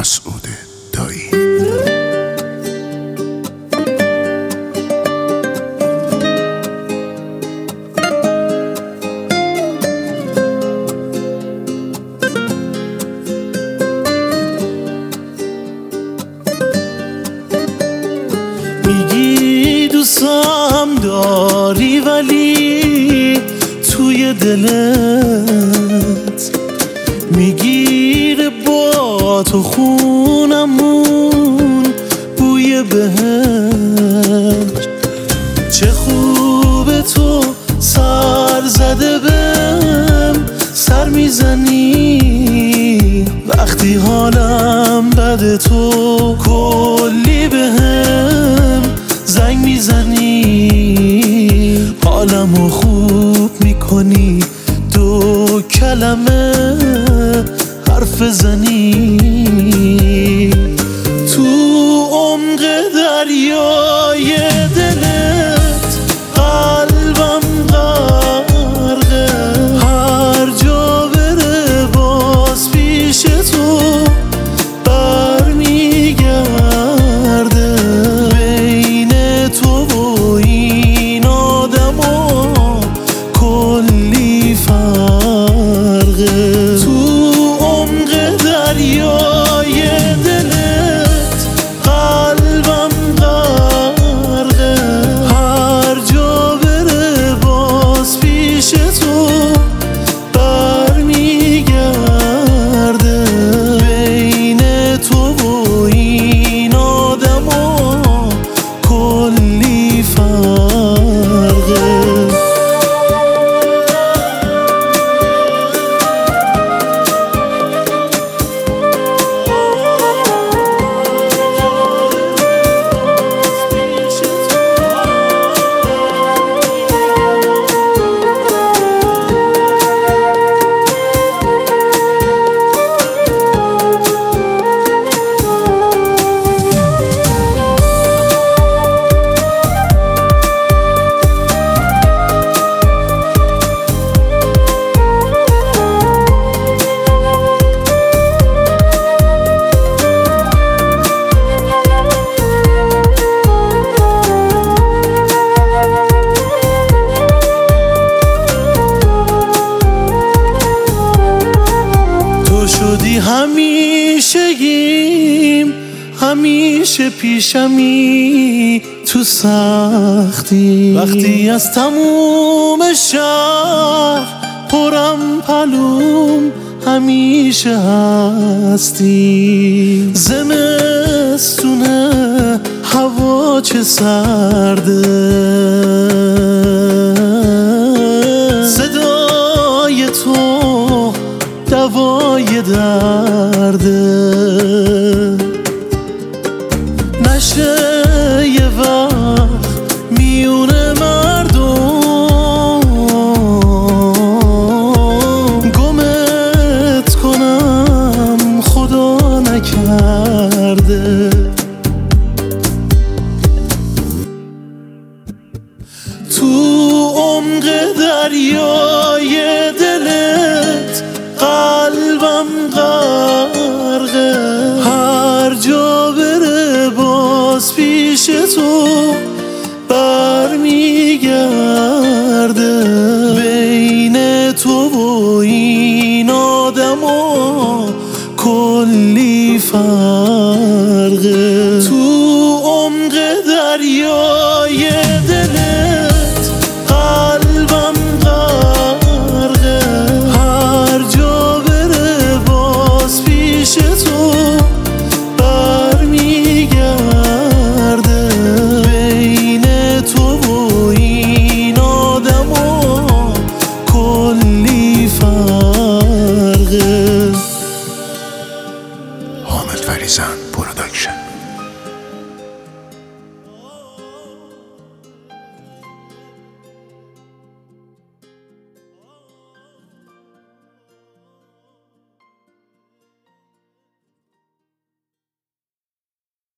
مسعود دایی. میگی دوستم داری ولی توی دلت میگیره با تو خونمون بوی بهشت. چه خوبه تو سر زده بهم سر میزنی وقتی حالم بده، تو کلی بهم زنگ میزنی حالمو خوب میکنی، دو کلمه حرف زنی. تو عمق دریای دلت قلبم غرقه، هر جا بره باز پیش تو برمیگرده. بین تو و این آدما کلی فرقه. تو عمق دریای دلت قلبم غرقه، هر جا بره باز پیش تو برمیگرده. بین تو و این آدما کلی فرقه. شدی همیشگیم، همیشه پیشمی تو سختی. وقتی از تموم شهر پرم پلوم همیشه هستی. زمستونه هوا چه سرده، صدای تو دوای درده. نشه یه وقت میونه مردم گمت کنم، خدا نکرده. تو عمق دریای دلت قلبم غرقه، هر جا بره باز پیش تو برمیگرده. بین تو و این آدما کلی فرقه. تو